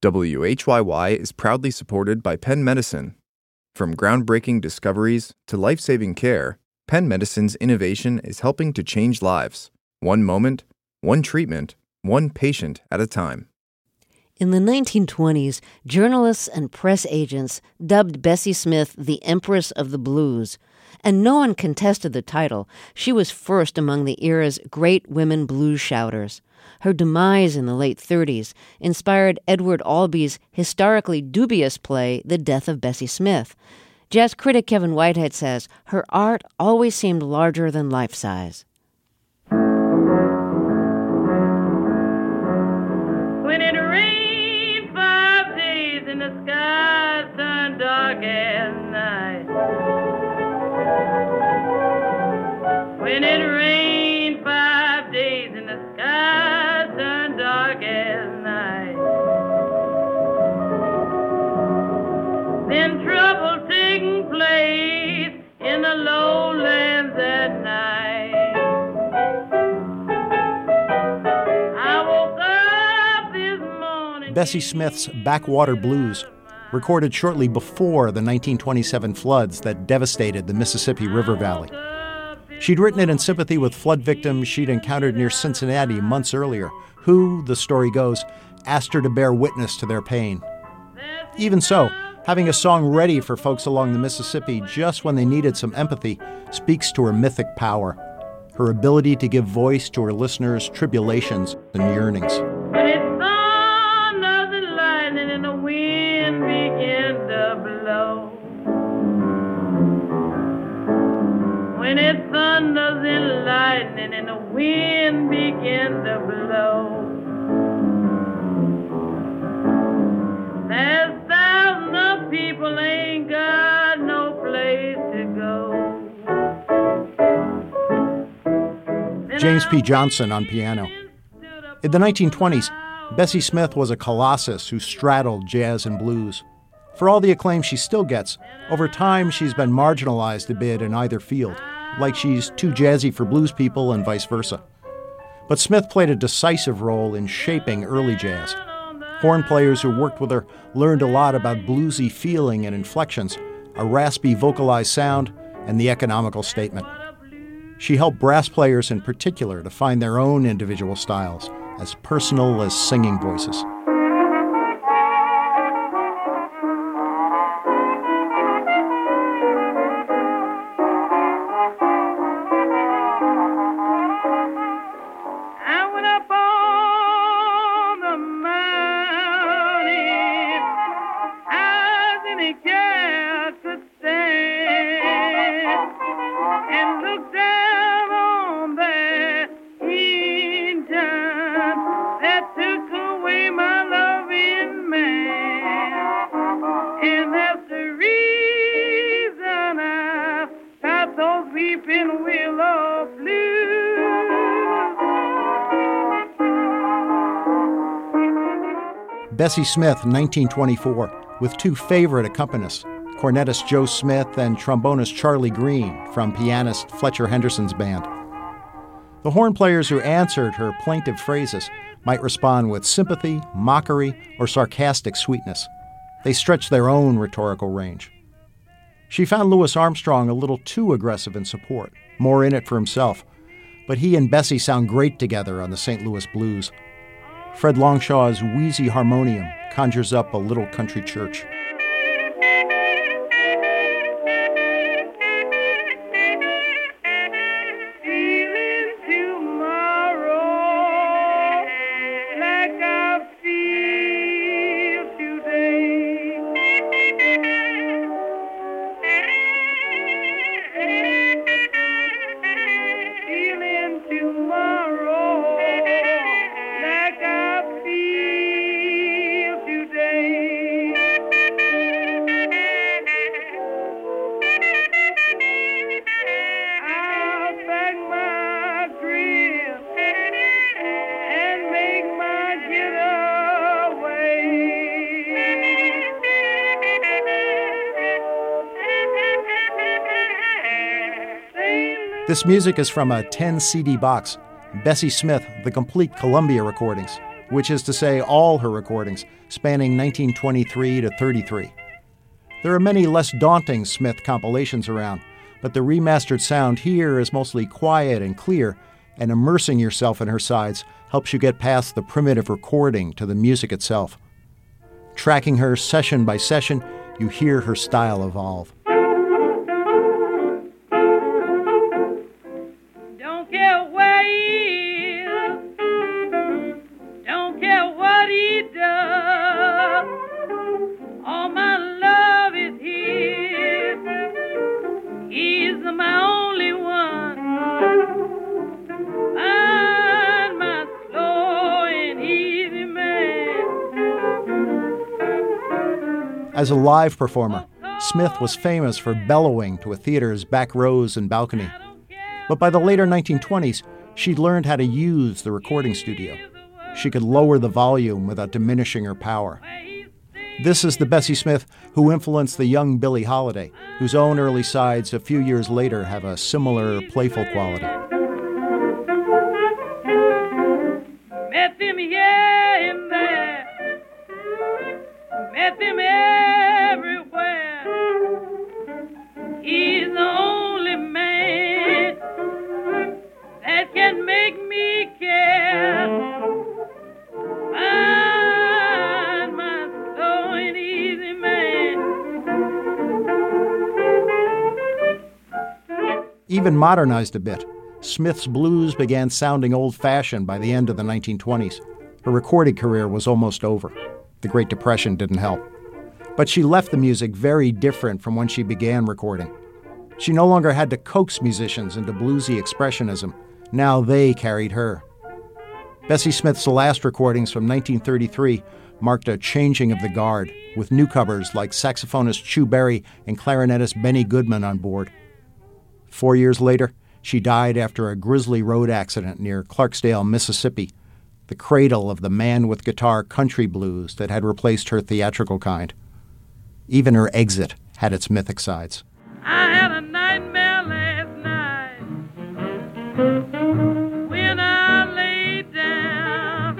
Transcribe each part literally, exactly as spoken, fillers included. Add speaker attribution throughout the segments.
Speaker 1: W H Y Y is proudly supported by Penn Medicine. From groundbreaking discoveries to life-saving care, Penn Medicine's innovation is helping to change lives, one moment, one treatment, one patient at a time.
Speaker 2: In the nineteen twenties, journalists and press agents dubbed Bessie Smith the Empress of the Blues, and no one contested the title. She was first among the era's great women blues shouters. Her demise in the late thirties inspired Edward Albee's historically dubious play, The Death of Bessie Smith. Jazz critic Kevin Whitehead says her art always seemed larger than life-size.
Speaker 3: When it rained five days and the sky turned dark as night. When it rained five days and the sky turned dark as night. Then trouble taking place in the lowlands at night. I woke up this morning.
Speaker 4: Bessie Smith's Backwater Blues, recorded shortly before the nineteen twenty-seven floods that devastated the Mississippi River Valley. She'd written it in sympathy with flood victims she'd encountered near Cincinnati months earlier, who, the story goes, asked her to bear witness to their pain. Even so, having a song ready for folks along the Mississippi just when they needed some empathy speaks to her mythic power, her ability to give voice to her listeners' tribulations and yearnings.
Speaker 3: When it thunders and lightning and the wind began to blow. When it thunders and lightning and the wind began to blow. There's thousands of people ain't got no place to go.
Speaker 4: James P. Johnson on piano. In the nineteen twenties, Bessie Smith was a colossus who straddled jazz and blues. For all the acclaim she still gets, over time she's been marginalized a bit in either field, like she's too jazzy for blues people and vice versa. But Smith played a decisive role in shaping early jazz. Horn players who worked with her learned a lot about bluesy feeling and inflections, a raspy vocalized sound, and the economical statement. She helped brass players in particular to find their own individual styles, as personal as singing voices. Bessie Smith, nineteen twenty-four, with two favorite accompanists, cornetist Joe Smith and trombonist Charlie Green from pianist Fletcher Henderson's band. The horn players who answered her plaintive phrases might respond with sympathy, mockery, or sarcastic sweetness. They stretched their own rhetorical range. She found Louis Armstrong a little too aggressive in support, more in it for himself, but he and Bessie sound great together on the Saint Louis Blues. Fred Longshaw's wheezy harmonium conjures up a little country church. This music is from a ten C D box, Bessie Smith, The Complete Columbia Recordings, which is to say all her recordings, spanning nineteen twenty-three to thirty-three. There are many less daunting Smith compilations around, but the remastered sound here is mostly quiet and clear, and immersing yourself in her sides helps you get past the primitive recording to the music itself. Tracking her session by session, you hear her style evolve.
Speaker 3: Don't care where he is, don't care what he does, all my love is his, he's my only one, I'm my slow and easy man.
Speaker 4: As a live performer, Smith was famous for bellowing to a theater's back rows and balcony. But by the later nineteen twenties, she'd learned how to use the recording studio. She could lower the volume without diminishing her power. This is the Bessie Smith who influenced the young Billie Holiday, whose own early sides a few years later have a similar playful quality.
Speaker 3: Met him here and there, met him everywhere, he's the only man that can make me care. I'm my slow and easy man.
Speaker 4: Even modernized a bit, Smith's blues began sounding old-fashioned by the end of the nineteen twenties. Her recording career was almost over. The Great Depression didn't help. But she left the music very different from when she began recording. She no longer had to coax musicians into bluesy expressionism. Now they carried her. Bessie Smith's last recordings from nineteen thirty-three marked a changing of the guard, with newcomers like saxophonist Chu Berry and clarinetist Benny Goodman on board. Four years later, she died after a grisly road accident near Clarksdale, Mississippi, the cradle of the man-with-guitar country blues that had replaced her theatrical kind. Even her exit had its mythic sides.
Speaker 3: I had a nightmare last night when I laid down.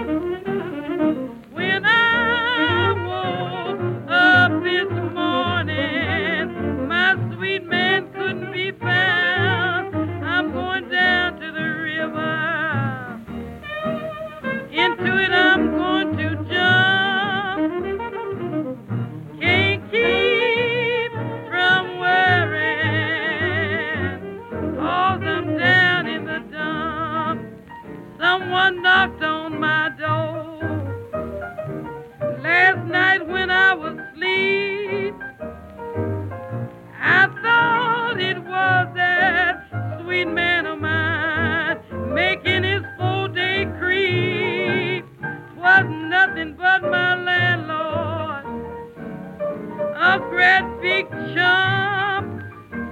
Speaker 3: When I woke up this morning, my sweet man couldn't be found. I'm going down to the river. Into it I'm going to jump. Can't keep from worrying, 'cause I'm down in the dump. Someone knocked on my door last night when I was asleep. I thought it was that sweet man of mine making his four-day creep. 'Twas nothing but my landlord, a great big chump.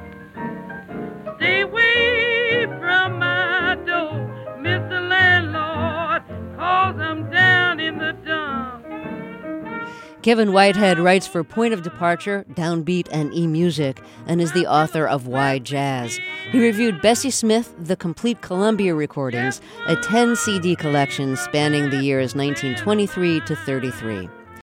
Speaker 3: Stay away from my door, Mister Landlord, 'cause I'm down in the dump.
Speaker 2: Kevin Whitehead writes for Point of Departure, Downbeat, and eMusic, and is the author of Why Jazz. He reviewed Bessie Smith, The Complete Columbia Recordings, a ten C D collection spanning the years nineteen twenty-three to thirty-three.